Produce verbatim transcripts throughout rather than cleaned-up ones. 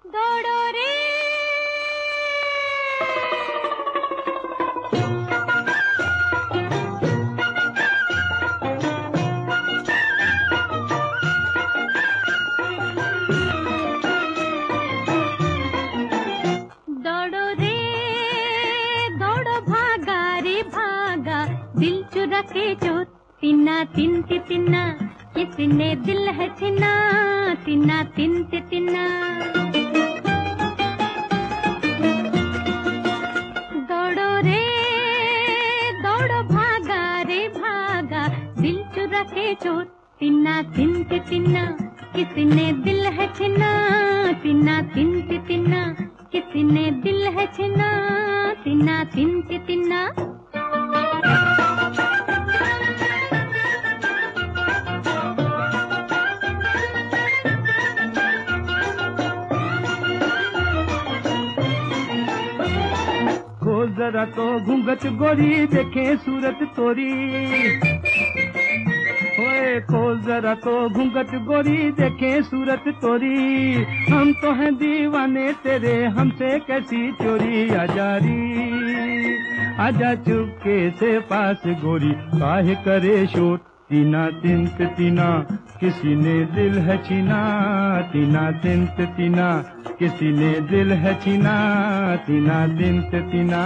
दौड़ो रे दौड़ो रे दौड़ो भागा रे भागा दिल चुरा के जो तिन्ना तिन तिन्ना किसने दिल है छिना तिन्ना तिन तिन्ना दौड़ो रे दौड़ो भागा रे भागा दिल चुरा के चोर तिन्ना तिन तिन्ना किसने दिल है छिना तिन्ना तिन तिन्ना किसने दिल है छिना तिन्ना तिन तिन्ना खोल जरा तो घूंघट गोरी देखे सूरत तोरी होए खोल जरा तो घूंघट गोरी देखे सूरत तोरी हम तो हैं दीवाने तेरे हमसे कैसी चोरी आजारी आजा चुपके से पास गोरी काहे करे शोर तीना तिंत तीना किसी ने दिल है छीना तीना तिंत तीना किसी ने दिल है छीना तीना तिंत तीना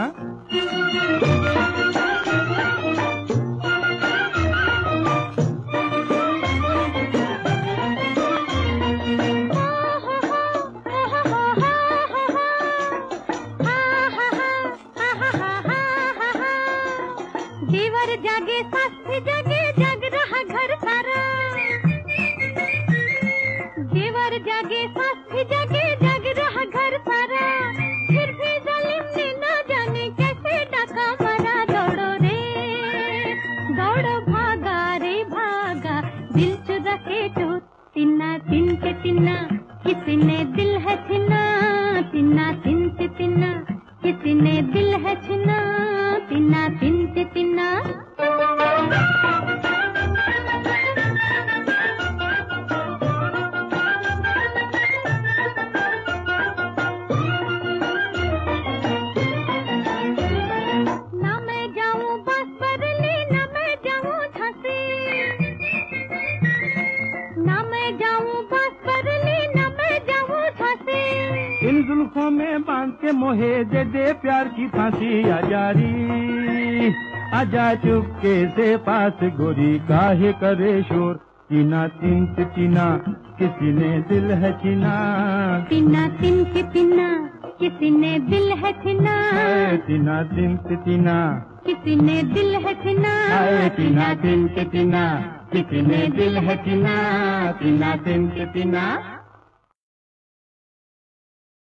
दीवर जागे साथी जागे जग रहा घर सारा दीवर जागे साथी जागे जग रहा घर सारा फिर भी जालिम ने ना जाने कैसे डाका मारा दौड़ो रे दौड़ो भागा रे भागा दिल चुरा के चोर तिन्ना तिन के तिन्ना किसने दिल है छिना तिन्ना तिन के तिन्ना किसने दिल है छिना तिन्ना तिन के तिन्ना ना मैं जाऊं बस बरली ना मैं जाऊं झांसी ना मैं जाऊं बस बरली ना मैं जाऊं झांसी इन जुल्फों में बांध के मोहे दे दे प्यार की फांसी आजारी आजा चुपके से पास गोरी काहे करे शोर तीना तिंत तीना किसी ने दिल है छीना तिन्ना तिन के तिन्ना किसी ने दिल है छिना तीना तिंत तीना किसी ने दिल है छिना तीना तिंत तीना किसी ने दिल है छीना तीना तिंत तीना